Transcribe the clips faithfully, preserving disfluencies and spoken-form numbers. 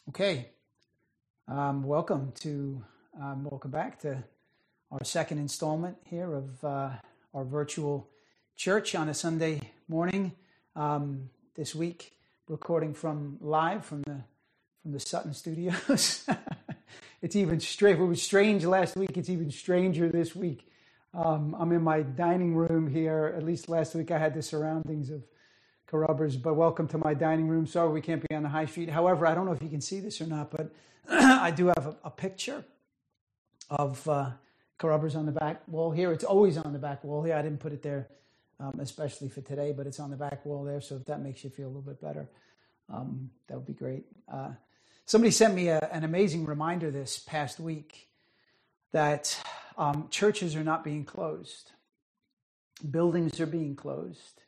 Okay, um, welcome to um, welcome back to our second installment here of uh, our virtual church on a Sunday morning. Um, this week, recording from live from the from the Sutton Studios. It's even strange. It was strange last week. It's even stranger this week. Um, I'm in my dining room here. At least last week, I had the surroundings of Carrubbers, but welcome to my dining room. Sorry we can't be on the high street. However, I don't know if you can see this or not, but I do have a, a picture of uh, Carrubbers on the back wall here. It's always on the back wall here. I didn't put it there um, especially for today, but it's on the back wall there. So if that makes you feel a little bit better, um, that would be great. Uh, somebody sent me a, an amazing reminder this past week that um, churches are not being closed. Buildings are being closed.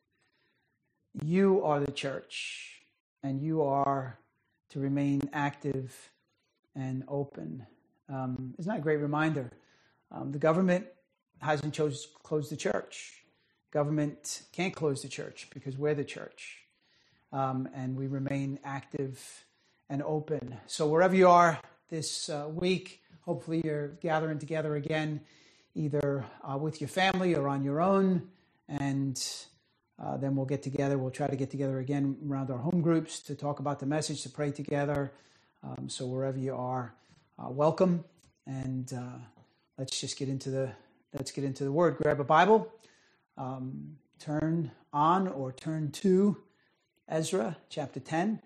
You are the church, and you are to remain active and open. Um, isn't that a great reminder? Um, the government hasn't chose to close the church. Government can't close the church because we're the church, um, and we remain active and open. So wherever you are this uh, week, hopefully you're gathering together again, either uh, with your family or on your own, and Uh, then we'll get together. We'll try to get together again around our home groups to talk about the message, to pray together. Um, so wherever you are, uh, welcome. And uh, let's just get into the let's get into the Word. Grab a Bible, um, turn on or turn to Ezra chapter ten,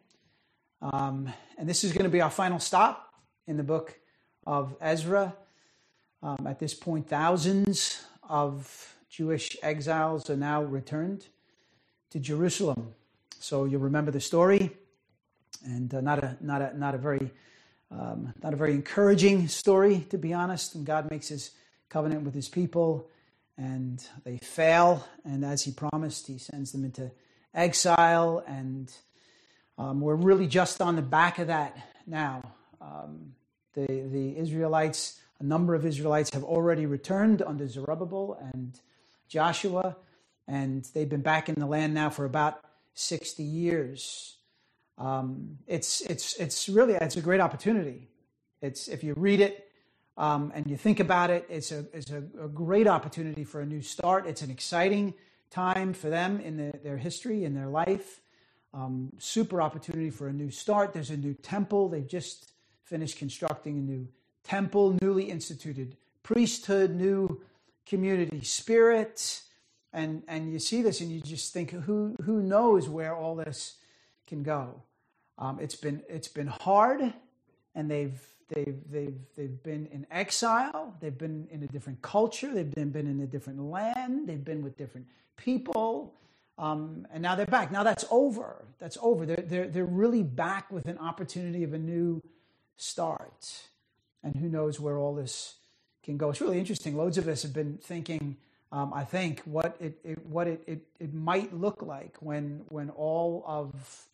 um, and this is going to be our final stop in the book of Ezra. Um, at this point, thousands of Jewish exiles are now returned to Jerusalem. So you'll remember the story, and uh, not a not a not a very um, not a very encouraging story, to be honest. And God makes His covenant with His people, and they fail. And as He promised, He sends them into exile, and um, we're really just on the back of that now. Um, the the Israelites, a number of Israelites, have already returned under Zerubbabel and Joshua. And they've been back in the land now for about sixty years. Um, it's it's it's really it's a great opportunity. It's if you read it um, and you think about it, it's a it's a, a great opportunity for a new start. It's an exciting time for them in the, their history, in their life. Um, super opportunity for a new start. There's a new temple. They've just finished constructing a new temple, newly instituted priesthood, new community spirit. And and you see this and you just think, who who knows where all this can go? Um, it's been it's been hard, and they've they've they've they've been in exile. They've been in a different culture. They've been been in a different land. They've been with different people, um, and now they're back. Now that's over. That's over. They're they're they're really back with an opportunity of a new start. And who knows where all this can go? It's really interesting. Loads of us have been thinking. Um, I think what it, it what it, it, it might look like when when all of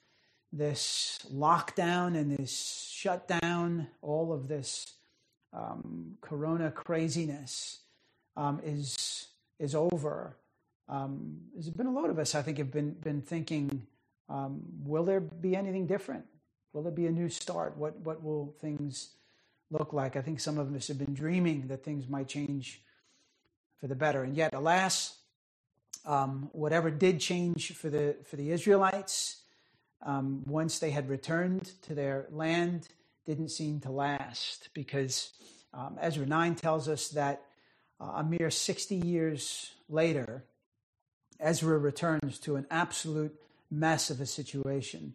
this lockdown and this shutdown, all of this um, corona craziness um, is is over. Um, there's been a lot of us, I think, have been been thinking, um, will there be anything different? Will there be a new start? What what will things look like? I think some of us have been dreaming that things might change for the better, and yet, alas, um, whatever did change for the for the Israelites, um, once they had returned to their land, didn't seem to last, because um, Ezra nine tells us that uh, a mere sixty years later, Ezra returns to an absolute mess of a situation.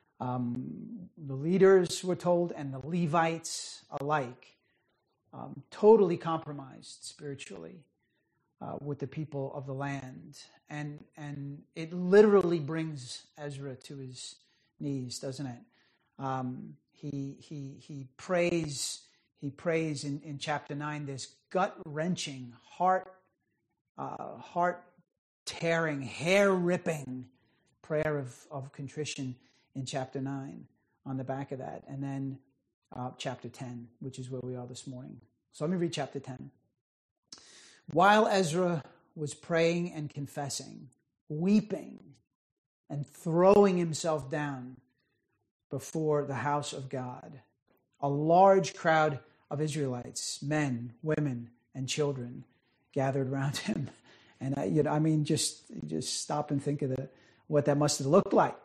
Um, the leaders, were told, and the Levites alike, um, totally compromised spiritually. Uh, with the people of the land. And and it literally brings Ezra to his knees, doesn't it? Um, he he he prays, he prays in, in chapter nine, this gut-wrenching, heart, uh, heart-tearing, hair-ripping prayer of, of contrition in chapter nine on the back of that. And then uh, chapter ten, which is where we are this morning. So let me read chapter ten. While Ezra was praying and confessing, weeping and throwing himself down before the house of God. A large crowd of Israelites, men, women, and children, gathered around him. And I, you know, I mean, just just stop and think of the what that must have looked like.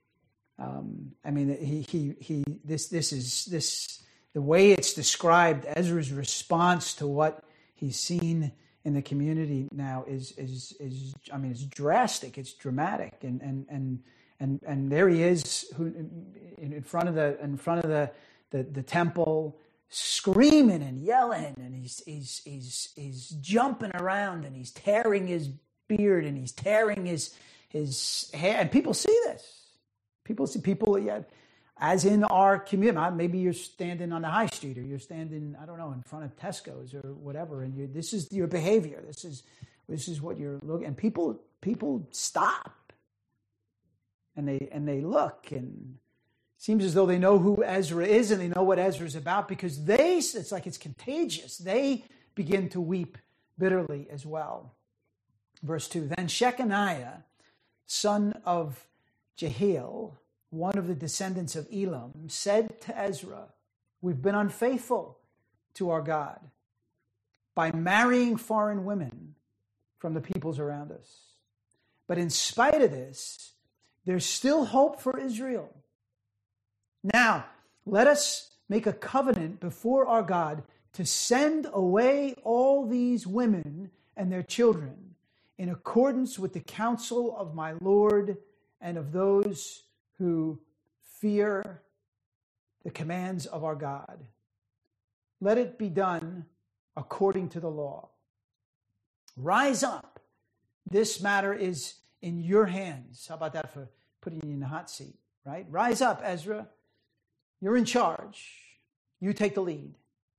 Um, I mean, he he he. This this is this the way it's described. Ezra's response to what he's seen in the community now is is is. I mean, it's drastic. It's dramatic, and and and and and there he is, who in, in front of the in front of the the, the temple, screaming and yelling, and he's he's he's he's jumping around, and he's tearing his beard, and he's tearing his his hair, and people see this. People see people, yeah, as in our community. Maybe you're standing on the high street, or you're standing, I don't know, in front of Tesco's or whatever, and you this is your behavior. This is this is what you're looking, and people people stop, and they and they look, and it seems as though they know who Ezra is, and they know what Ezra is about, because they, it's like it's contagious. They begin to weep bitterly as well. Verse two, then Shechaniah, son of Jehiel, one of the descendants of Elam, said to Ezra, we've been unfaithful to our God by marrying foreign women from the peoples around us. But in spite of this, there's still hope for Israel. Now, let us make a covenant before our God to send away all these women and their children in accordance with the counsel of my Lord and of those who fear the commands of our God. Let it be done according to the law. Rise up. This matter is in your hands. How about that for putting you in the hot seat, right? Rise up, Ezra. You're in charge. You take the lead.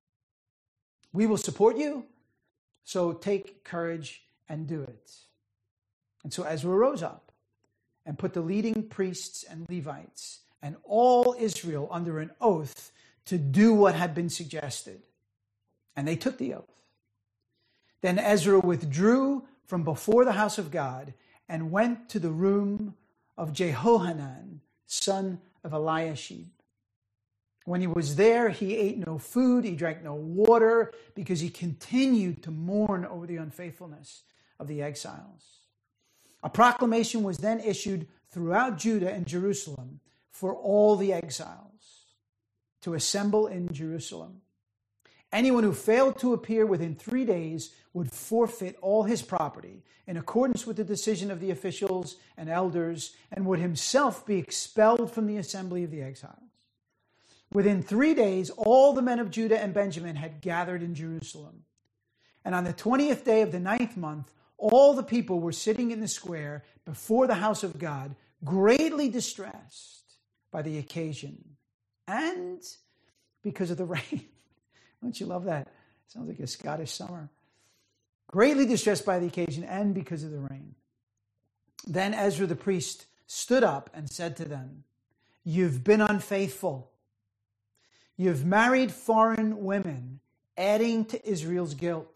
We will support you, so take courage and do it. And so Ezra rose up and put the leading priests and Levites and all Israel under an oath to do what had been suggested. And they took the oath. Then Ezra withdrew from before the house of God and went to the room of Jehohanan, son of Eliashib. When he was there, he ate no food, he drank no water, because he continued to mourn over the unfaithfulness of the exiles. A proclamation was then issued throughout Judah and Jerusalem for all the exiles to assemble in Jerusalem. Anyone who failed to appear within three days would forfeit all his property in accordance with the decision of the officials and elders, and would himself be expelled from the assembly of the exiles. Within three days, all the men of Judah and Benjamin had gathered in Jerusalem. And on the twentieth day of the ninth month, all the people were sitting in the square before the house of God, greatly distressed by the occasion and because of the rain. Don't you love that? Sounds like a Scottish summer. Greatly distressed by the occasion and because of the rain. Then Ezra the priest stood up and said to them, you've been unfaithful. You've married foreign women, adding to Israel's guilt.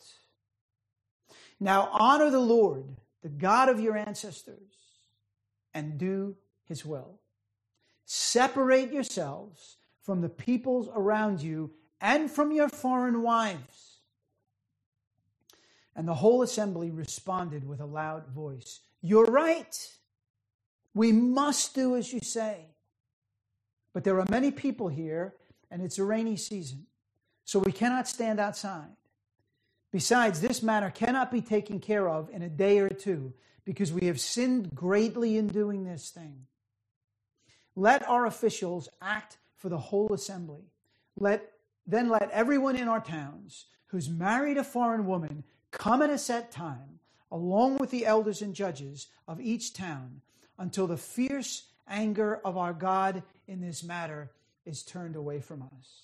Now honor the Lord, the God of your ancestors, and do his will. Separate yourselves from the peoples around you and from your foreign wives. And the whole assembly responded with a loud voice, you're right. We must do as you say. But there are many people here, and it's a rainy season, so we cannot stand outside. Besides, this matter cannot be taken care of in a day or two, because we have sinned greatly in doing this thing. Let our officials act for the whole assembly. Let then let everyone in our towns who's married a foreign woman come at a set time, along with the elders and judges of each town, until the fierce anger of our God in this matter is turned away from us.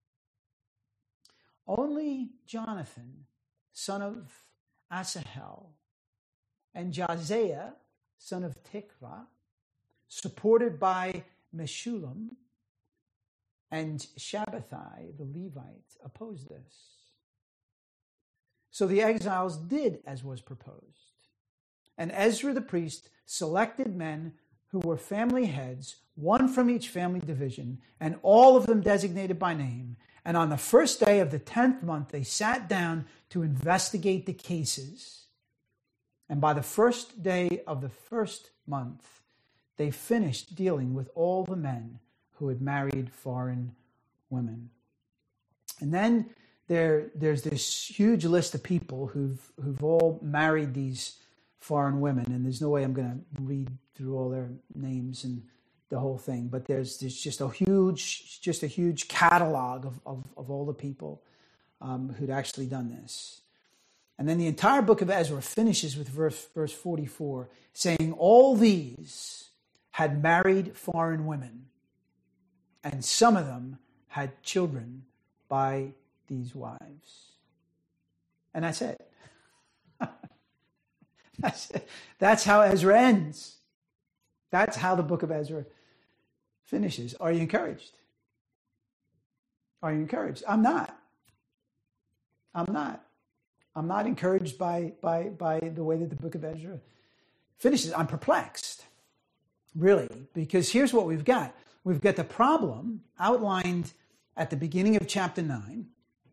Only Jonathan, son of Asahel, and Jaziah, son of Tikva, supported by Meshullam and Shabbathai, the Levite, opposed this. So the exiles did as was proposed. And Ezra the priest selected men who were family heads, one from each family division, and all of them designated by name. And on the first day of the tenth month, they sat down to investigate the cases. And by the first day of the first month, they finished dealing with all the men who had married foreign women. And then there, there's this huge list of people who've, who've all married these foreign women. And there's no way I'm going to read through all their names and the whole thing. But there's, there's just a huge, just a huge catalog of, of, of all the people um, who'd actually done this. And then the entire book of Ezra finishes with verse, verse forty-four, saying all these had married foreign women, and some of them had children by these wives. And that's it. that's it. That's how Ezra ends. That's how the book of Ezra finishes. Are you encouraged? Are you encouraged? I'm not. I'm not. I'm not encouraged by, by, by the way that the book of Ezra finishes. I'm perplexed, really, because here's what we've got. We've got the problem outlined at the beginning of chapter nine,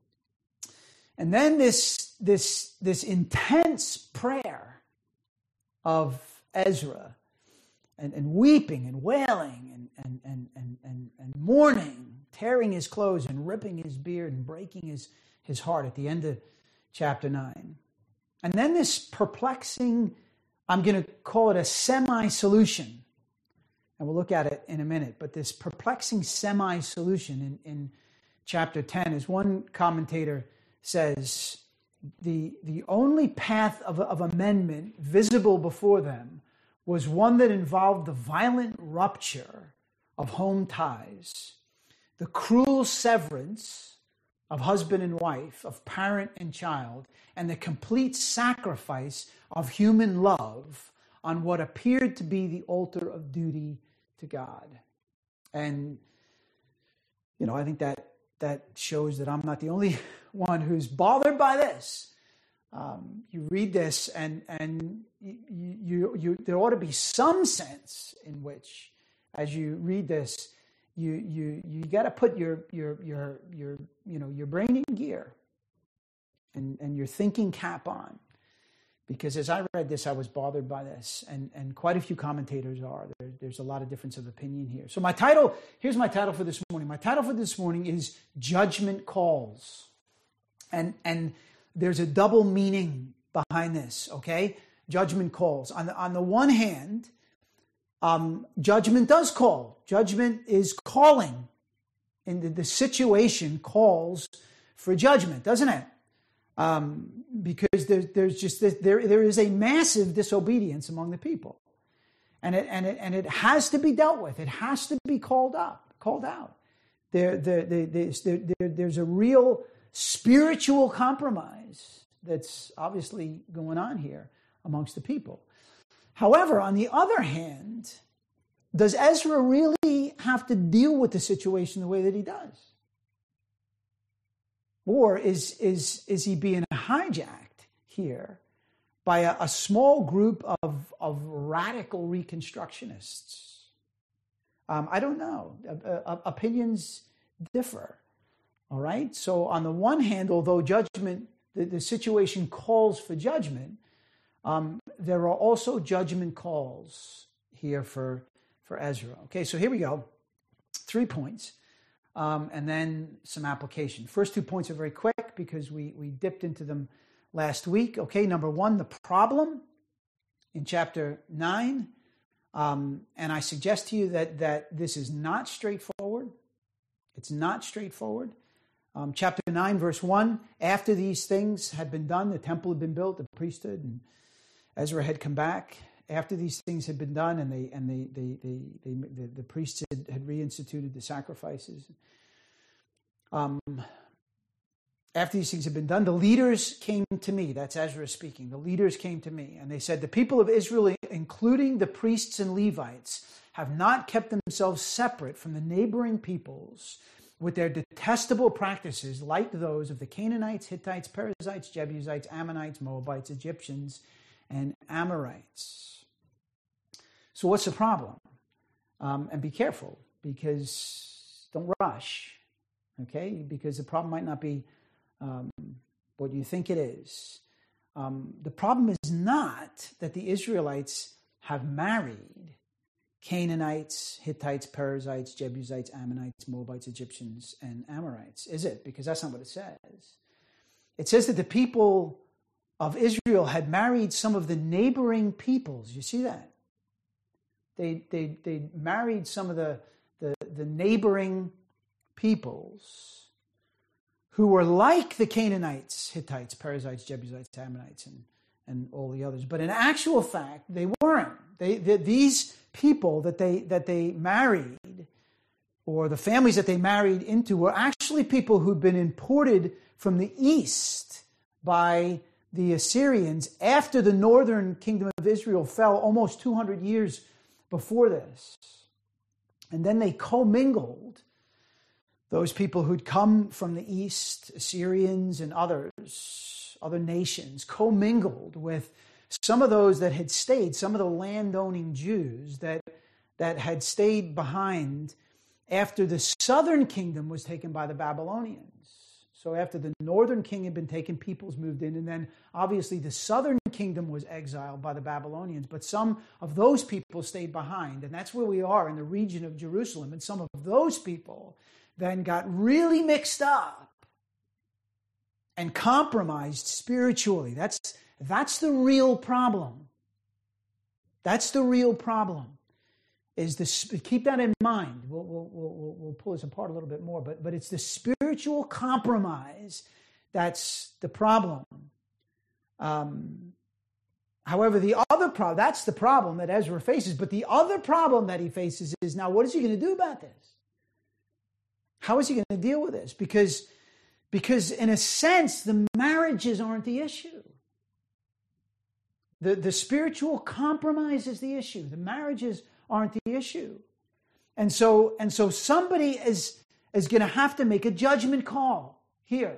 and then this, this, this intense prayer of Ezra, and, and weeping and wailing and, and, and, and, and, and mourning, tearing his clothes and ripping his beard and breaking his, his heart at the end of chapter nine. And then this perplexing, I'm going to call it a semi-solution. And we'll look at it in a minute. But this perplexing semi-solution in, in chapter ten, as one commentator says, the, the only path of, of amendment visible before them was one that involved the violent rupture of home ties, the cruel severance of husband and wife, of parent and child, and the complete sacrifice of human love on what appeared to be the altar of duty to God. And, you know, I think that that shows that I'm not the only one who's bothered by this. Um, you read this, and and you, you you there ought to be some sense in which, as you read this, You you you got to put your your your your you know your brain in gear, and and your thinking cap on, because as I read this, I was bothered by this, and and quite a few commentators are. There, there's a lot of difference of opinion here. So my title here's my title for this morning. My title for this morning is Judgment Calls, and and there's a double meaning behind this. Okay, judgment calls. On the on the one hand, Um, judgment does call. Judgment is calling. And the, the situation calls for judgment, doesn't it? Um, because there, there's just this, there there is a massive disobedience among the people, and it and it and it has to be dealt with. It has to be called up, called out. There there, there, there, there there's a real spiritual compromise that's obviously going on here amongst the people. However, on the other hand, does Ezra really have to deal with the situation the way that he does? Or is, is, is he being hijacked here by a, a small group of, of radical reconstructionists? Um, I don't know. Uh, uh, opinions differ. All right? So on the one hand, although judgment, the, the situation calls for judgment, Um, there are also judgment calls here for, for Ezra. Okay, so here we go. Three points, um, and then some application. First two points are very quick because we, we dipped into them last week. Okay, number one, the problem in chapter nine. Um, and I suggest to you that, that this is not straightforward. It's not straightforward. Um, chapter nine, verse one, after these things had been done, the temple had been built, the priesthood, and Ezra had come back. After these things had been done, and they and they, they, they, they the, the priests had, had reinstituted the sacrifices. Um, after these things had been done, the leaders came to me. That's Ezra speaking. The leaders came to me, and they said, "The people of Israel, including the priests and Levites, have not kept themselves separate from the neighboring peoples with their detestable practices, like those of the Canaanites, Hittites, Perizzites, Jebusites, Ammonites, Moabites, Egyptians, and Amorites." So what's the problem? Um, and be careful, because don't rush, okay? Because the problem might not be um, what you think it is. Um, the problem is not that the Israelites have married Canaanites, Hittites, Perizzites, Jebusites, Ammonites, Moabites, Egyptians, and Amorites, is it? Because that's not what it says. It says that the people of Israel had married some of the neighboring peoples. You see that? They they they married some of the, the, the neighboring peoples who were like the Canaanites, Hittites, Perizzites, Jebusites, Ammonites, and, and all the others. But in actual fact, they weren't. They, they these people that they that they married, or the families that they married into, were actually people who'd been imported from the east by the Assyrians after the northern kingdom of Israel fell almost two hundred years before this. And then they commingled, those people who'd come from the east, Assyrians and others, other nations, commingled with some of those that had stayed, some of the landowning Jews that, that had stayed behind after the southern kingdom was taken by the Babylonians. So after the northern king had been taken, peoples moved in, and then obviously the southern kingdom was exiled by the Babylonians, but some of those people stayed behind, and that's where we are in the region of Jerusalem, and some of those people then got really mixed up and compromised spiritually. That's, that's the real problem. That's the real problem. Is this, keep that in mind. We'll, we'll, we'll, we'll pull this apart a little bit more, but, but it's the spiritual compromise that's the problem. Um, however, the other problem, that's the problem that Ezra faces, but the other problem that he faces is, now what is he going to do about this? How is he going to deal with this? Because, because in a sense, the marriages aren't the issue. The, the spiritual compromise is the issue. The marriages aren't the issue. And so, and so somebody is, is going to have to make a judgment call here.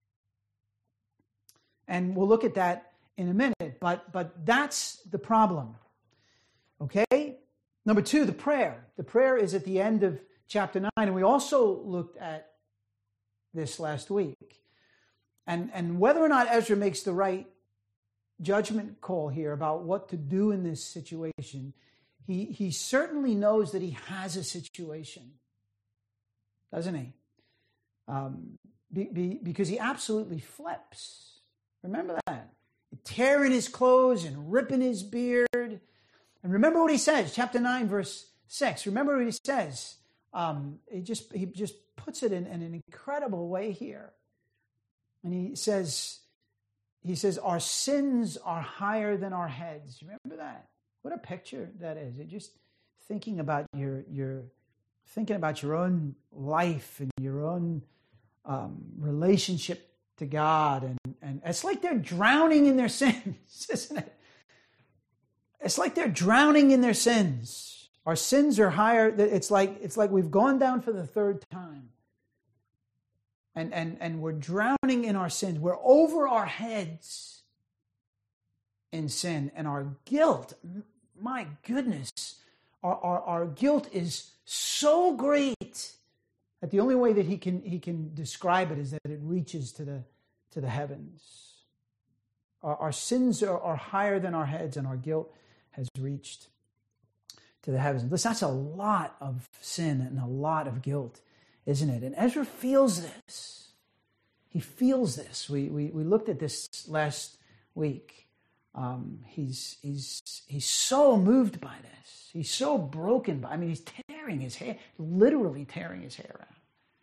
And we'll look at that in a minute, but, but that's the problem. Okay? Number two, the prayer. The prayer is at the end of chapter nine, and we also looked at this last week. And, and whether or not Ezra makes the right judgment call here about what to do in this situation, He, he certainly knows that he has a situation, doesn't he? Um, be, be, because he absolutely flips. Remember that. Tearing his clothes and ripping his beard. And remember what he says, chapter nine, verse six. Remember what he says. Um, he just he just puts it in, in an incredible way here. And he says, he says, our sins are higher than our heads. Remember that? What a picture that is. You're just thinking about your your thinking about your own life and your own um, relationship to God, and, and it's like they're drowning in their sins, isn't it? It's like they're drowning in their sins. Our sins are higher. It's like it's like we've gone down for the third time. And and and we're drowning in our sins. We're over our heads in sin, and our guilt, my goodness, our, our, our guilt is so great that the only way that he can he can describe it is that it reaches to the to the heavens. Our, our sins are, are higher than our heads, and our guilt has reached to the heavens. Listen, that's a lot of sin and a lot of guilt, isn't it? And Ezra feels this. He feels this. We we, we looked at this last week. Um, he's he's he's so moved by this. He's so broken by. I mean, he's tearing his hair, literally tearing his hair out.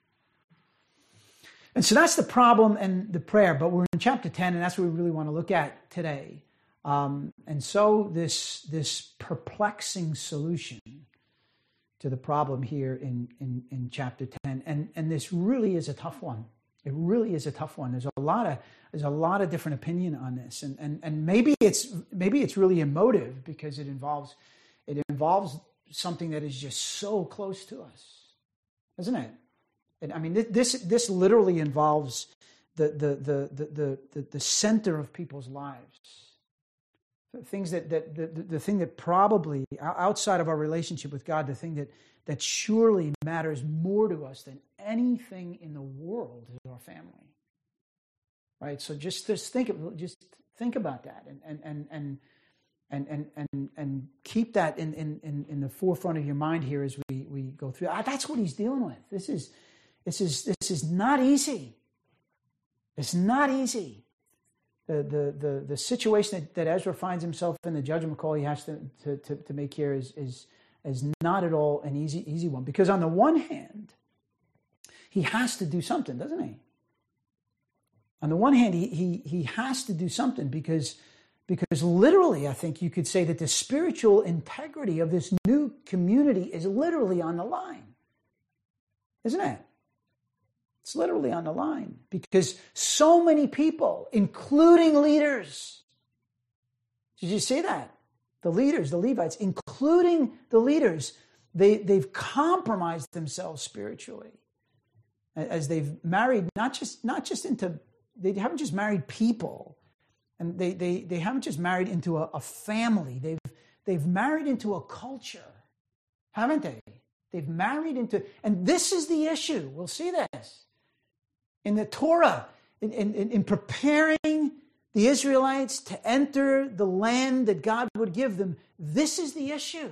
And so that's the problem and the prayer. But we're in chapter ten, and that's what we really want to look at today. Um, and so this this perplexing solution to the problem here in in, in chapter ten, and and this really is a tough one. It really is a tough one. There's a lot of there's a lot of different opinion on this, and and and maybe it's maybe it's really emotive because it involves it involves something that is just so close to us, isn't it? And I mean, this this literally involves the the the the the, the center of people's lives. things that, that the, the thing that probably, outside of our relationship with God, the thing that, that surely matters more to us than anything in the world is our family. Right? So just, just think of, just think about that and and and and and and and, and keep that in, in, in the forefront of your mind here as we, we go through. That's what he's dealing with. This is this is this is not easy. It's not easy. The the the, the situation that, that Ezra finds himself in, the judgment call he has to, to, to, to make here is, is is not at all an easy easy one. Because on the one hand, he has to do something, doesn't he? On the one hand, he he he has to do something because because literally, I think you could say that the spiritual integrity of this new community is literally on the line, isn't it? It's literally on the line because so many people, including leaders, did you see that? The leaders, the Levites, including the leaders, they, they've compromised themselves spiritually as they've married, not just not just into, they haven't just married people, and they they they haven't just married into a, a family. They've they've married into a culture, haven't they? They've married into, and this is the issue. We'll see this in the Torah, in, in, in preparing the Israelites to enter the land that God would give them. This is the issue.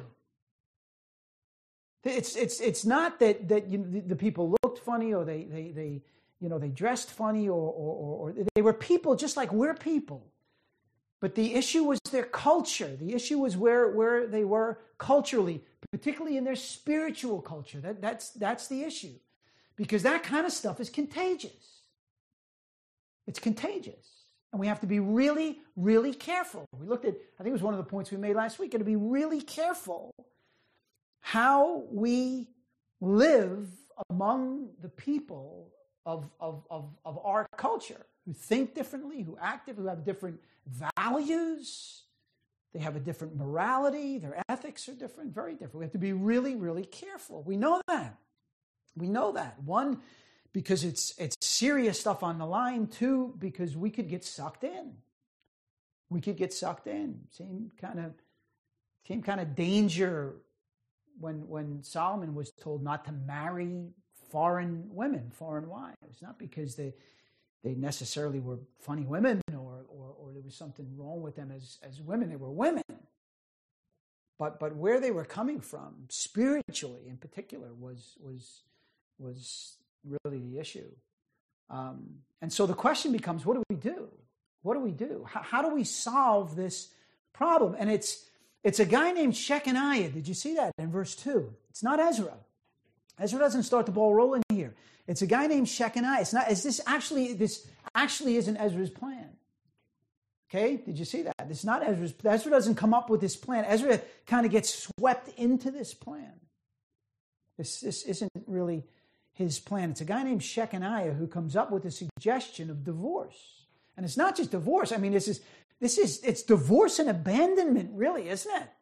It's it's it's not that that you know, the, the people looked funny or they they they you know they dressed funny or, or or or they were people just like we're people. But the issue was their culture. The issue was where, where they were culturally, particularly in their spiritual culture. That, that's, that's the issue. Because that kind of stuff is contagious. It's contagious. And we have to be really, really careful. We looked at, I think it was one of the points we made last week, got to be really careful how we live among the people of, of, of, of our culture, who think differently, who act differently, who have different values. They have a different morality. Their ethics are different, very different. We have to be really, really careful. We know that. We know that. One, because it's it's serious stuff on the line. Two, because we could get sucked in. We could get sucked in. Same kind of same kind of danger when when Solomon was told not to marry foreign women, foreign wives, not because they they necessarily were funny women or, or or there was something wrong with them as, as women. They were women. But but where they were coming from, spiritually in particular, was was was really the issue. Um, and so the question becomes, what do we do? What do we do? How, how do we solve this problem? And it's it's a guy named Shechaniah. Did you see that in verse two? It's not Ezra. Ezra doesn't start the ball rolling here. It's a guy named Shechaniah. It's not. Is this actually? This actually isn't Ezra's plan. Okay, did you see that? This is not Ezra's. Ezra doesn't come up with this plan. Ezra kind of gets swept into this plan. This this isn't really his plan. It's a guy named Shechaniah who comes up with a suggestion of divorce, and it's not just divorce. I mean, this is this is it's divorce and abandonment, really, isn't it?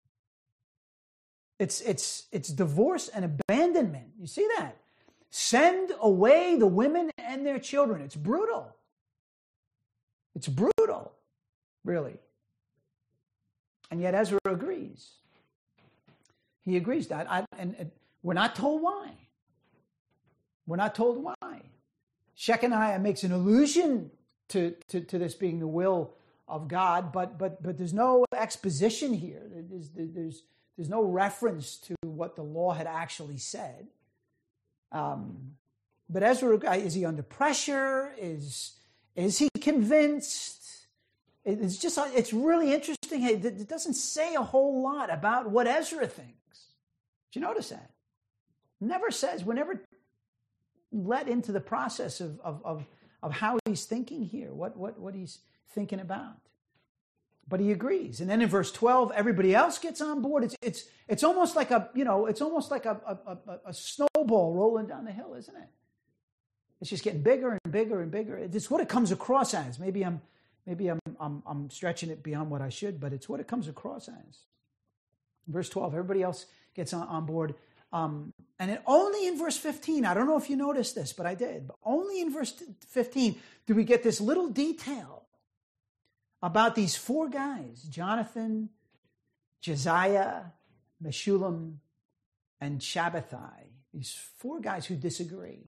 It's it's it's divorce and abandonment. You see that? Send away the women and their children. It's brutal. It's brutal, really. And yet Ezra agrees. He agrees that, I, and, and we're not told why. We're not told why. Shechaniah makes an allusion to, to, to this being the will of God, but but but there's no exposition here. There's there's there's no reference to what the law had actually said. Um, but Ezra, is he under pressure? Is is he convinced? It's just, it's really interesting. It doesn't say a whole lot about what Ezra thinks. Did you notice that? Never says, we're never let into the process of, of, of, of how he's thinking here, what, what, what he's thinking about. But he agrees. And then in verse twelve, everybody else gets on board. It's it's it's almost like a, you know, it's almost like a, a, a, a snowball rolling down the hill, isn't it? It's just getting bigger and bigger and bigger. It's what it comes across as. Maybe I'm maybe I'm I'm I'm stretching it beyond what I should, but it's what it comes across as. Verse twelve, everybody else gets on, on board. Um, and it, only in verse fifteen, I don't know if you noticed this, but I did. But only in verse fifteen do we get this little detail about these four guys, Jonathan, Josiah, Meshullam, and Shabbatai. These four guys who disagree.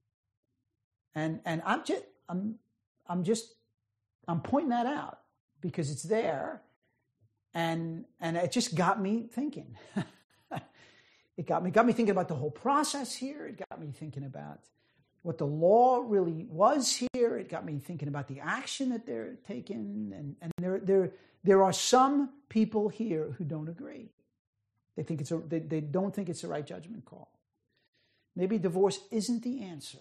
And and I'm just I'm I'm just I'm pointing that out because it's there, and and it just got me thinking. It got me got me thinking about the whole process here. It got me thinking about what the law really was here. It got me thinking about the action that they're taking. And, and there, there, there are some people here who don't agree. They think it's a, they, they don't think it's the right judgment call. Maybe divorce isn't the answer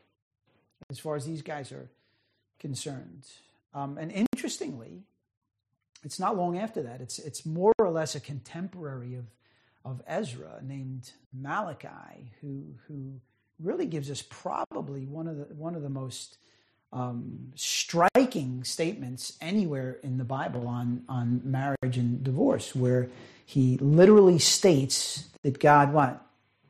as far as these guys are concerned. Um, and interestingly, it's not long after that. It's it's more or less a contemporary of of Ezra named Malachi, who who really gives us probably one of the one of the most um, striking statements anywhere in the Bible on on marriage and divorce, where he literally states that God what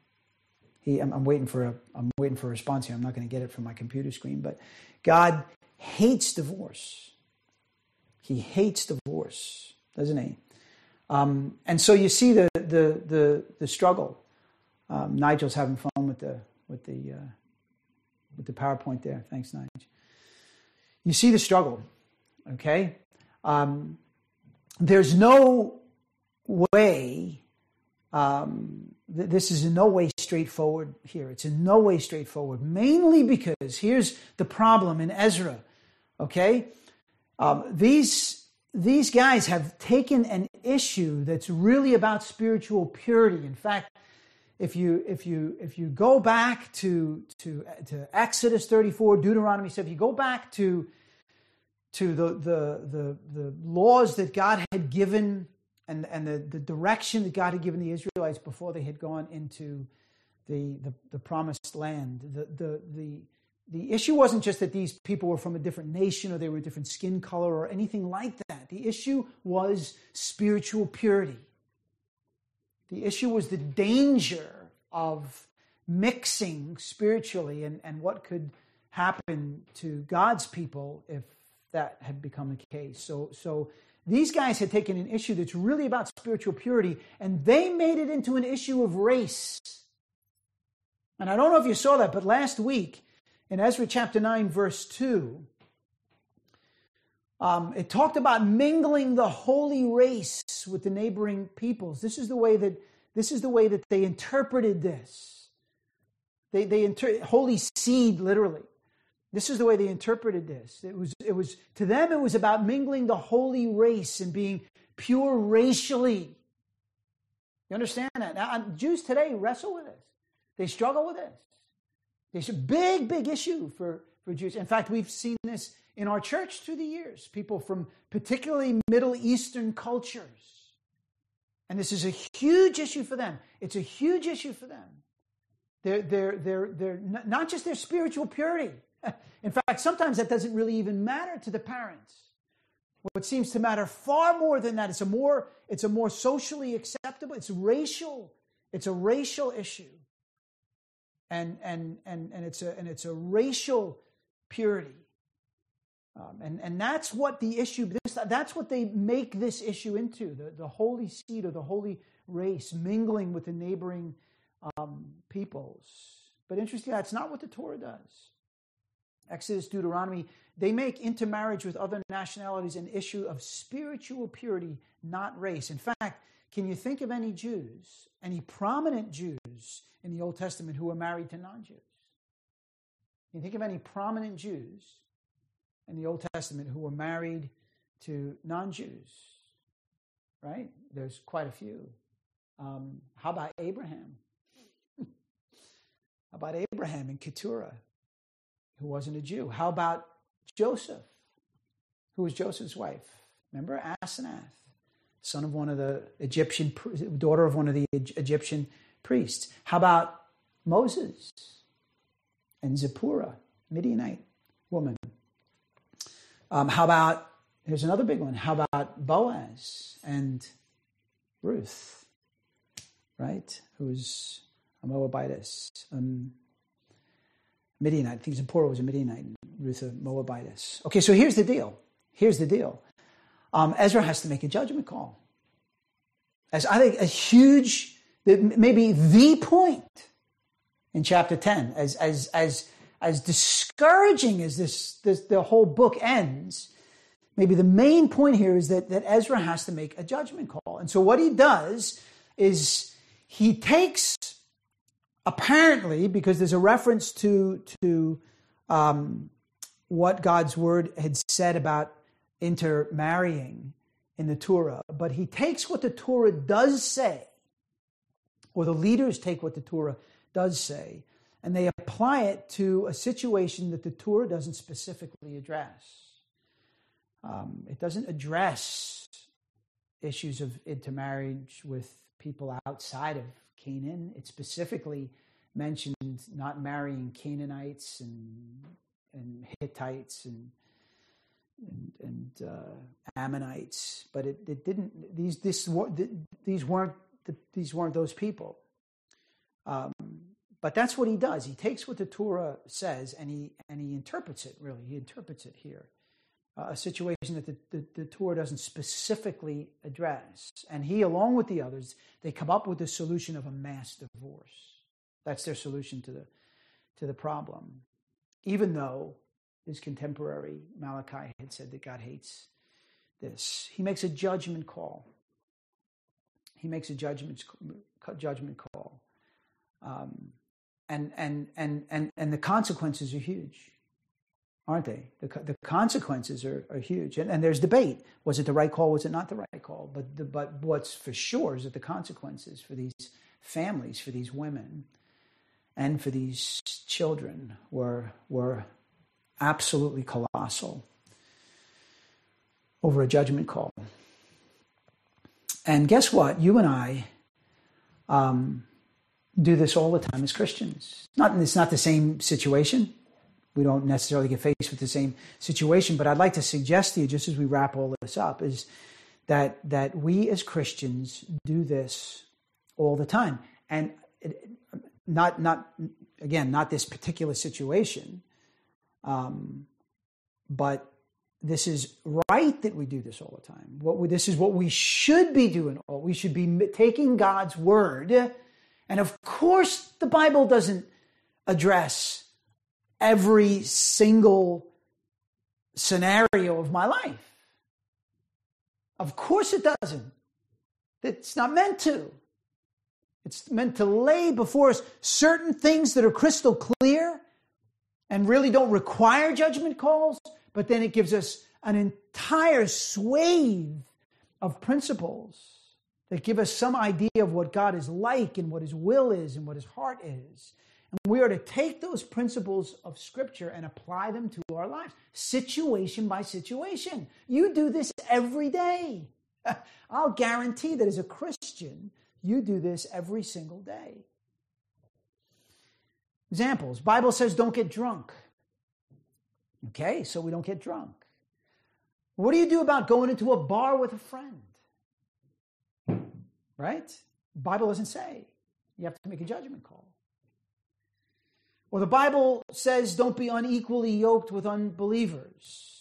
he I'm, I'm waiting for a I'm waiting for a response here. I'm not going to get it from my computer screen, but God hates divorce. He hates divorce, doesn't he? Um, and so you see the the the, the struggle. Um, Nigel's having fun with the with the uh, with the PowerPoint there. Thanks, Nigel. You see the struggle, okay? Um, there's no way. Um, th- this is in no way straightforward here. It's in no way straightforward. Mainly because here's the problem in Ezra. Okay, um, these these guys have taken an issue that's really about spiritual purity. In fact, if you if you if you go back to to to Exodus thirty-four, Deuteronomy seven, if you go back to to the the the, the laws that God had given and and the, the direction that God had given the Israelites before they had gone into the the, the promised land, the the the The issue wasn't just that these people were from a different nation or they were a different skin color or anything like that. The issue was spiritual purity. The issue was the danger of mixing spiritually and, and what could happen to God's people if that had become the case. So, so these guys had taken an issue that's really about spiritual purity, and they made it into an issue of race. And I don't know if you saw that, but last week, in Ezra chapter nine, verse two, um, it talked about mingling the holy race with the neighboring peoples. This is the way that this is the way that they interpreted this. They they inter- holy seed, literally. This is the way they interpreted this. It was it was to them it was about mingling the holy race and being pure racially. You understand that? Now, Jews today wrestle with this. They struggle with this. It's a big, big issue for, for Jews. In fact, we've seen this in our church through the years. People from particularly Middle Eastern cultures. And this is a huge issue for them. It's a huge issue for them. They're, they're, they're, they're not just their spiritual purity. In fact, sometimes that doesn't really even matter to the parents. What seems to matter far more than that, it's a more, it's a more socially acceptable, it's racial, it's a racial issue. And and and and it's a and it's a racial purity, um, and and that's what the issue. This, that's what they make this issue into, the the holy seed or the holy race mingling with the neighboring um, peoples. But interestingly, that's not what the Torah does. Exodus, Deuteronomy, they make intermarriage with other nationalities an issue of spiritual purity, not race. In fact, can you think of any Jews, any prominent Jews in the Old Testament who were married to non-Jews? Can you think of any prominent Jews in the Old Testament who were married to non-Jews? Right? There's quite a few. Um, how about Abraham? How about Abraham and Keturah, who wasn't a Jew? How about Joseph? Who was Joseph's wife? Remember? Asenath, son of one of the Egyptian, daughter of one of the Egyptian priests. How about Moses and Zipporah, Midianite woman? Um, how about, here's another big one. How about Boaz and Ruth, right? Who's a Moabitess, um, Midianite. I think Zipporah was a Midianite, and Ruth a Moabitess. Okay, so here's the deal. Here's the deal. um, Ezra has to make a judgment call. As I think a huge, maybe the point in chapter ten, as as as as discouraging as this, this the whole book ends, maybe the main point here is that, that Ezra has to make a judgment call. And so what he does is he takes, apparently, because there's a reference to, to um, what God's word had said about intermarrying in the Torah, but he takes what the Torah does say, or the leaders take what the Torah does say, and they apply it to a situation that the Torah doesn't specifically address. Um, it doesn't address issues of intermarriage with people outside of Canaan. It specifically mentioned not marrying Canaanites and, and Hittites and and, and uh, Ammonites, but it, it didn't. These this these weren't these weren't those people. Um, but that's what he does. He takes what the Torah says and he and he interprets it. Really, he interprets it here. Uh, a situation that the, the, the Torah doesn't specifically address. And he, along with the others, they come up with the solution of a mass divorce. That's their solution to the to the problem. Even though his contemporary Malachi had said that God hates this. He makes a judgment call. He makes a judgment judgment call. Um, and, and, and, and, and the consequences are huge. Aren't they? The, the consequences are, are huge. And, and there's debate. Was it the right call? Was it not the right call? But, the, but what's for sure is that the consequences for these families, for these women, and for these children were, were absolutely colossal over a judgment call. And guess what? You and I um, do this all the time as Christians. Not, it's not the same situation. We don't necessarily get faced with the same situation, but I'd like to suggest to you, just as we wrap all this up, is that that we as Christians do this all the time. And it, not, not again, not this particular situation, um, but this is right that we do this all the time. What we, this is what we should be doing. We should be taking God's word, and of course, the Bible doesn't address every single scenario of my life. Of course it doesn't. It's not meant to. It's meant to lay before us certain things that are crystal clear and really don't require judgment calls, but then it gives us an entire swathe of principles that give us some idea of what God is like and what his will is and what his heart is. And we are to take those principles of Scripture and apply them to our lives, situation by situation. You do this every day. I'll guarantee that as a Christian, you do this every single day. Examples. Bible says don't get drunk. Okay, so we don't get drunk. What do you do about going into a bar with a friend? Right? Bible doesn't say. You have to make a judgment call. Or the Bible says don't be unequally yoked with unbelievers.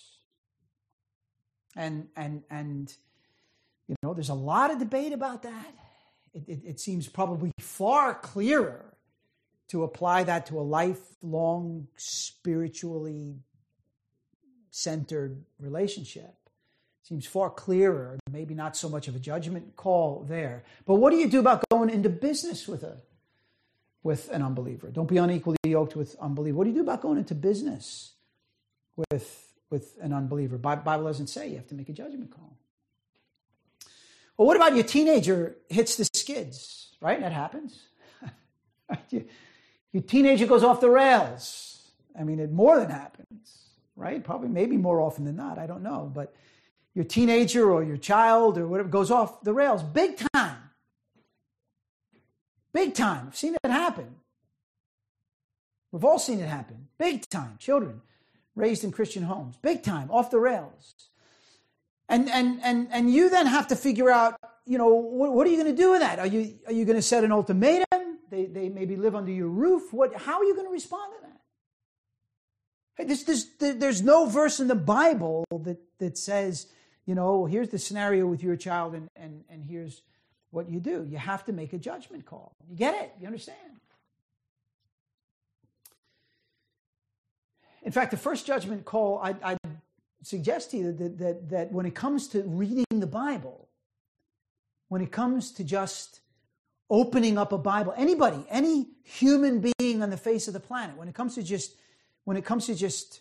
And, and, and you know, there's a lot of debate about that. It, it, it seems probably far clearer to apply that to a lifelong, spiritually centered relationship. Seems far clearer, maybe not so much of a judgment call there. But what do you do about going into business with a with an unbeliever? Don't be unequally yoked with unbelievers. What do you do about going into business with, with an unbeliever? Bible doesn't say. You have to make a judgment call. Well, what about your teenager hits the skids, right? That happens. Your teenager goes off the rails. I mean, it more than happens, right? Probably, maybe more often than not. I don't know. But your teenager or your child or whatever goes off the rails big time. Big time. I've seen it happen. We've all seen it happen. Big time. Children raised in Christian homes. Big time. Off the rails. And and and and you then have to figure out, you know, what, what are you going to do with that? Are you are you going to set an ultimatum? They they maybe live under your roof. What? How are you going to respond to that? Hey, this, this, there's no verse in the Bible that, that says you know, here's the scenario with your child, and, and, and here's what you do. You have to make a judgment call. You get it? You understand? In fact, the first judgment call, I, I suggest to you that, that, that when it comes to reading the Bible, when it comes to just opening up a Bible, anybody, any human being on the face of the planet, when it comes to just, when it comes to just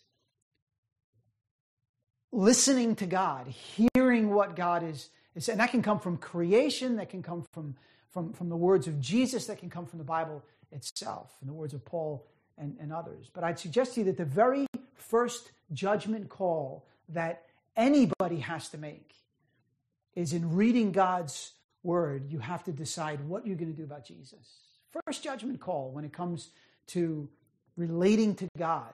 listening to God, hearing what God is, is and that can come from creation, that can come from, from, from the words of Jesus, that can come from the Bible itself, and the words of Paul and, and others. But I'd suggest to you that the very first judgment call that anybody has to make is in reading God's word. You have to decide what you're going to do about Jesus. First judgment call when it comes to relating to God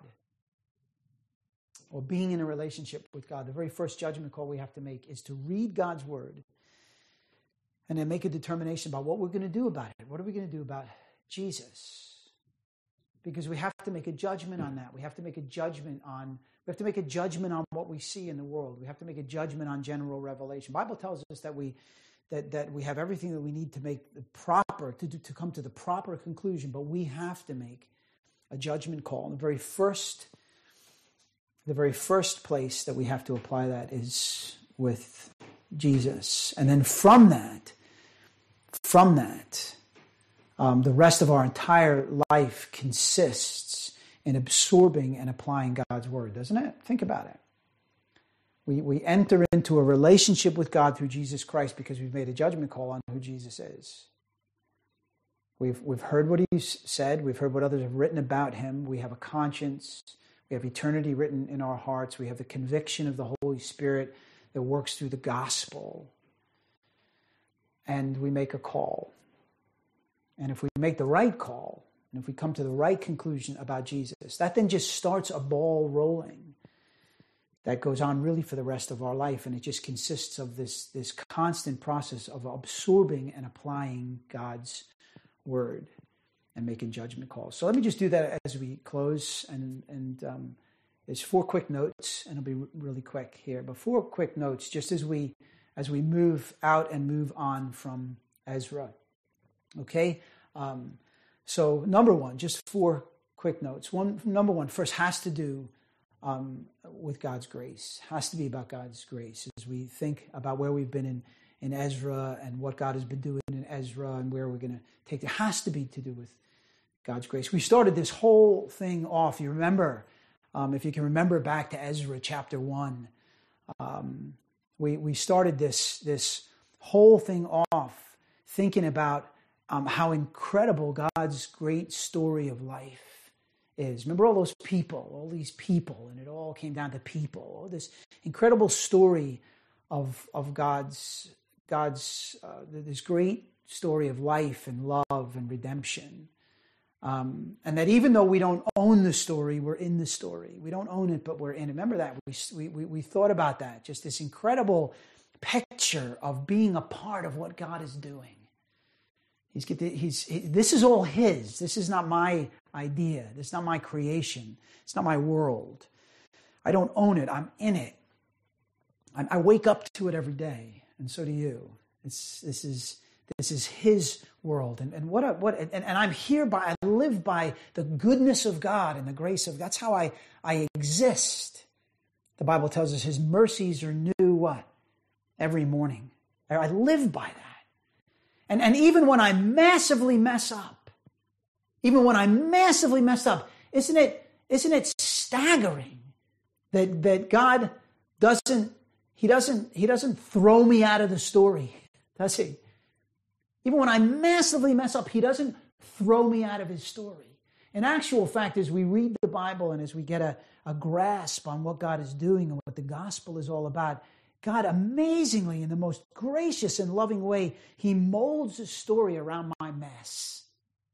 or being in a relationship with God. The very first judgment call we have to make is to read God's word and then make a determination about what we're going to do about it. What are we going to do about Jesus? Because we have to make a judgment on that. We have to make a judgment on, we have to make a judgment on what we see in the world. We have to make a judgment on general revelation. The Bible tells us that we that, that we have everything that we need to make the proper, to, to come to the proper conclusion, but we have to make a judgment call. And the very first, the very first place that we have to apply that is with Jesus. And then from that, from that, Um, the rest of our entire life consists in absorbing and applying God's word, doesn't it? Think about it. We, we enter into a relationship with God through Jesus Christ because we've made a judgment call on who Jesus is. We've, we've heard what he's said. We've heard what others have written about him. We have a conscience. We have eternity written in our hearts. We have the conviction of the Holy Spirit that works through the gospel. And we make a call. And if we make the right call, and if we come to the right conclusion about Jesus, that then just starts a ball rolling that goes on really for the rest of our life. And it just consists of this, this constant process of absorbing and applying God's word and making judgment calls. So let me just do that as we close. And, and um, there's four quick notes, and it'll be really quick here. But four quick notes just as we, as we move out and move on from Ezra. Okay, um, so number one, just four quick notes. One, number one, first has to do um, with God's grace. Has to be about God's grace as we think about where we've been in, in Ezra and what God has been doing in Ezra and where we're going to take it. It has to be to do with God's grace. We started this whole thing off. You remember, um, if you can remember back to Ezra chapter one, um, we we started this this whole thing off thinking about Um, how incredible God's great story of life is. Remember all those people, all these people, and it all came down to people. This incredible story of of God's God's uh, this great story of life and love and redemption, um, and that even though we don't own the story, we're in the story. We don't own it, but we're in it. Remember that we we we thought about that. Just this incredible picture of being a part of what God is doing. He's, he's, he, this is all his. This is not my idea. This is not my creation. It's not my world. I don't own it. I'm in it. I, I wake up to it every day, and so do you. It's, this is this is his world, and and what a, what and, and I'm here by. I live by the goodness of God and the grace of. That's how I I exist. The Bible tells us his mercies are new. What? Every morning. I live by that. And, and even when I massively mess up, even when I massively messed up, isn't it, isn't it staggering that, that God doesn't, he doesn't, he doesn't throw me out of the story, does he? Even when I massively mess up, he doesn't throw me out of his story. In actual fact, as we read the Bible and as we get a, a grasp on what God is doing and what the gospel is all about, God, amazingly, in the most gracious and loving way, he molds his story around my mess.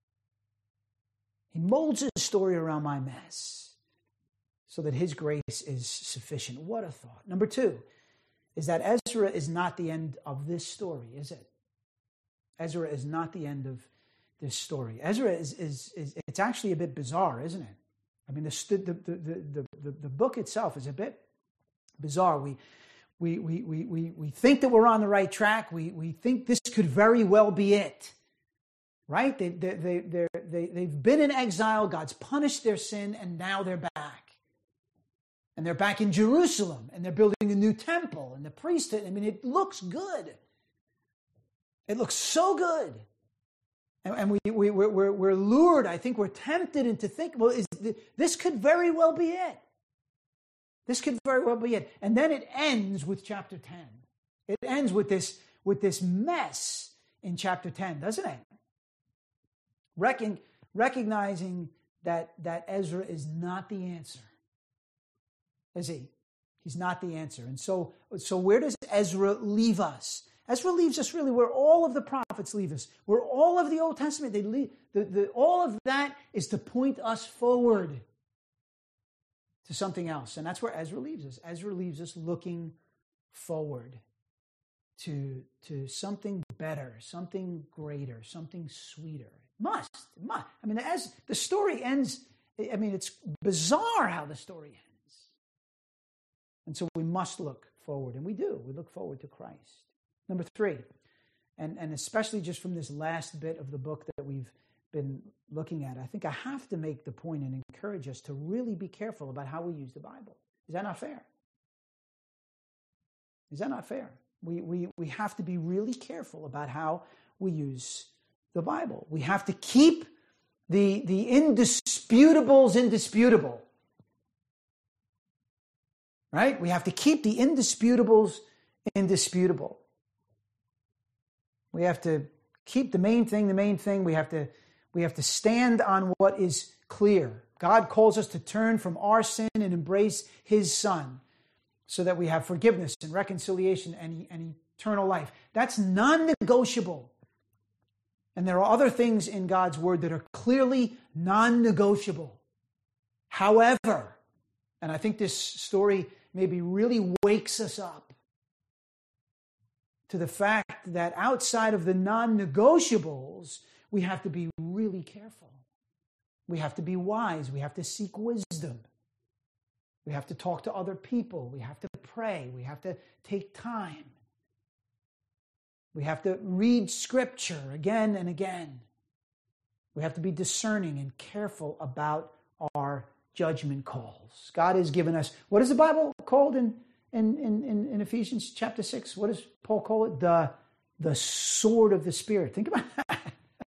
He molds his story around my mess so that his grace is sufficient. What a thought. Number two is that Ezra is not the end of this story, is it? Ezra is not the end of this story. Ezra is, is, is it's actually a bit bizarre, isn't it? I mean, the, the, the, the, the, the book itself is a bit bizarre. We We, we, we, we, we think that we're on the right track. We, we think this could very well be it. Right? They, they, they, they're, they, they've been in exile. God's punished their sin, and now they're back. And they're back in Jerusalem, and they're building a new temple, and the priesthood. I mean, it looks good. It looks so good. And, and we, we, we're, we're lured, I think we're tempted into think, well, is, this could very well be it. This could very well be it. And then it ends with chapter ten. It ends with this, with this mess in chapter ten, doesn't it? Recon, recognizing that, that Ezra is not the answer. Is he? He's not the answer. And so, so where does Ezra leave us? Ezra leaves us really where all of the prophets leave us, where all of the Old Testament, they leave, the, the, all of that is to point us forward to something else. And that's where Ezra leaves us. Ezra leaves us looking forward to, to something better, something greater, something sweeter. It must, it must. I mean, as the story ends, I mean, it's bizarre how the story ends. And so we must look forward, and we do. We look forward to Christ. Number three, and, and especially just from this last bit of the book that we've been looking at, I think I have to make the point and encourage us to really be careful about how we use the Bible. Is that not fair? Is that not fair? We, we, we have to be really careful about how we use the Bible. We have to keep the, the indisputables indisputable. Right? We have to keep the indisputables indisputable. We have to keep the main thing the main thing. We have to We have to stand on what is clear. God calls us to turn from our sin and embrace His Son so that we have forgiveness and reconciliation and, and eternal life. That's non-negotiable. And there are other things in God's Word that are clearly non-negotiable. However, and I think this story maybe really wakes us up to the fact that outside of the non-negotiables, we have to be really careful. We have to be wise. We have to seek wisdom. We have to talk to other people. We have to pray. We have to take time. We have to read Scripture again and again. We have to be discerning and careful about our judgment calls. God has given us, what is the Bible called in, in, in, in Ephesians chapter six? What does Paul call it? The, the sword of the Spirit. Think about that.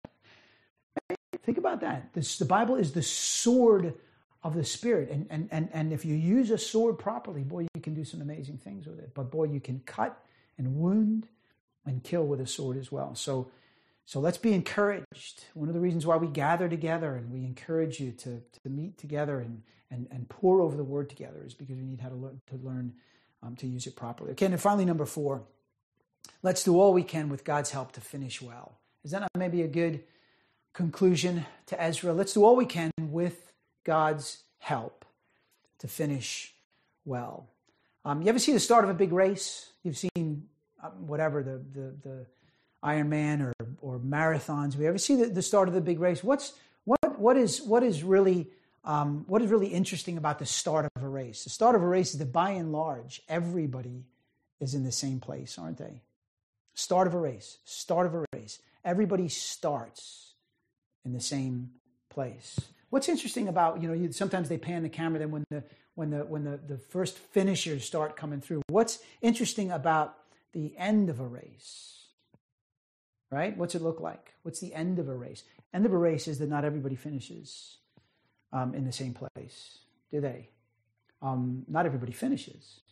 Think about that. This, the Bible is the sword of the Spirit. And, and, and, and if you use a sword properly, boy, you can do some amazing things with it. But boy, you can cut and wound and kill with a sword as well. So, so let's be encouraged. One of the reasons why we gather together and we encourage you to, to meet together and, and, and pour over the Word together is because we need how to learn to, learn, um, to use it properly. Okay, and finally, number four, let's do all we can with God's help to finish well. Is that not maybe a good conclusion to Ezra? Let's do all we can with God's help to finish well. Um, you ever see the start of a big race? You've seen um, whatever, the, the, the Ironman or, or marathons. We ever see the, the start of the big race? What's what what is what is really um, what is really interesting about the start of a race? The start of a race is that by and large, everybody is in the same place, aren't they? Start of a race. Start of a race. Everybody starts in the same place. What's interesting about, you know, you, sometimes they pan the camera then when the when the when the, the first finishers start coming through. What's interesting about the end of a race? Right? What's it look like? What's the end of a race? End of a race is that not everybody finishes um, in the same place, do they? Um, not everybody finishes.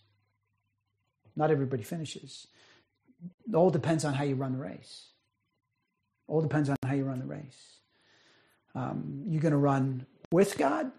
Not everybody finishes. It all depends on how you run the race. It all depends on how you run the race. Um, you're going to run with God,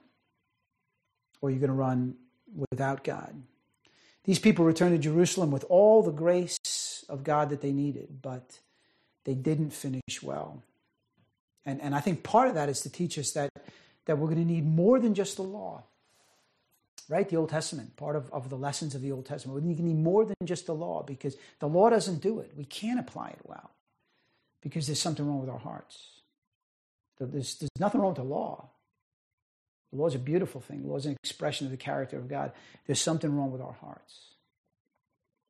or you're going to run without God. These people returned to Jerusalem with all the grace of God that they needed, but they didn't finish well. And, and I think part of that is to teach us that, that we're going to need more than just the law. Right? The Old Testament, part of, of the lessons of the Old Testament. We're going to need more than just the law, because the law doesn't do it. We can't apply it well because there's something wrong with our hearts. There's, there's nothing wrong with the law. The law is a beautiful thing. The law is an expression of the character of God. There's something wrong with our hearts.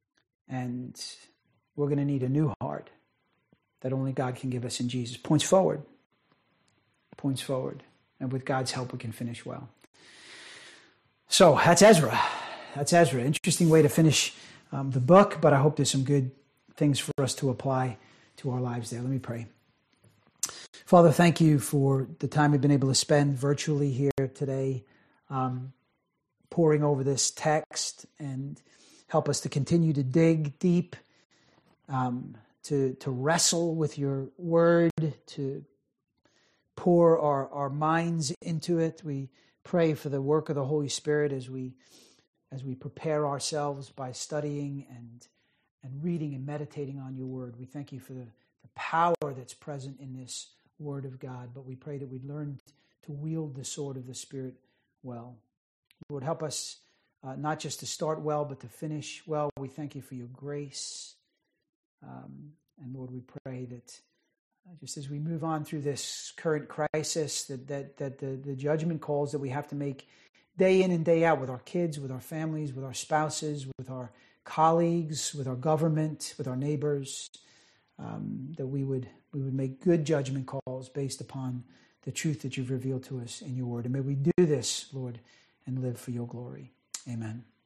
And we're going to need a new heart that only God can give us in Jesus. Points forward. Points forward. And with God's help, we can finish well. So that's Ezra. That's Ezra. Interesting way to finish um, the book, but I hope there's some good things for us to apply to our lives there. Let me pray. Father, thank you for the time we've been able to spend virtually here today, um, poring over this text, and help us to continue to dig deep, um, to, to wrestle with your word, to pour our, our minds into it. We pray for the work of the Holy Spirit as we as we prepare ourselves by studying and and reading and meditating on your word. We thank you for the, the power that's present in this word of God, but we pray that we'd learn to wield the sword of the Spirit well. Lord, help us uh, not just to start well, but to finish well. We thank you for your grace. Um, and Lord, we pray that uh, just as we move on through this current crisis, that that that the, the judgment calls that we have to make day in and day out with our kids, with our families, with our spouses, with our colleagues, with our government, with our neighbors, um, that we would we would make good judgment calls based upon the truth that you've revealed to us in your word. And may we do this, Lord, and live for your glory. Amen.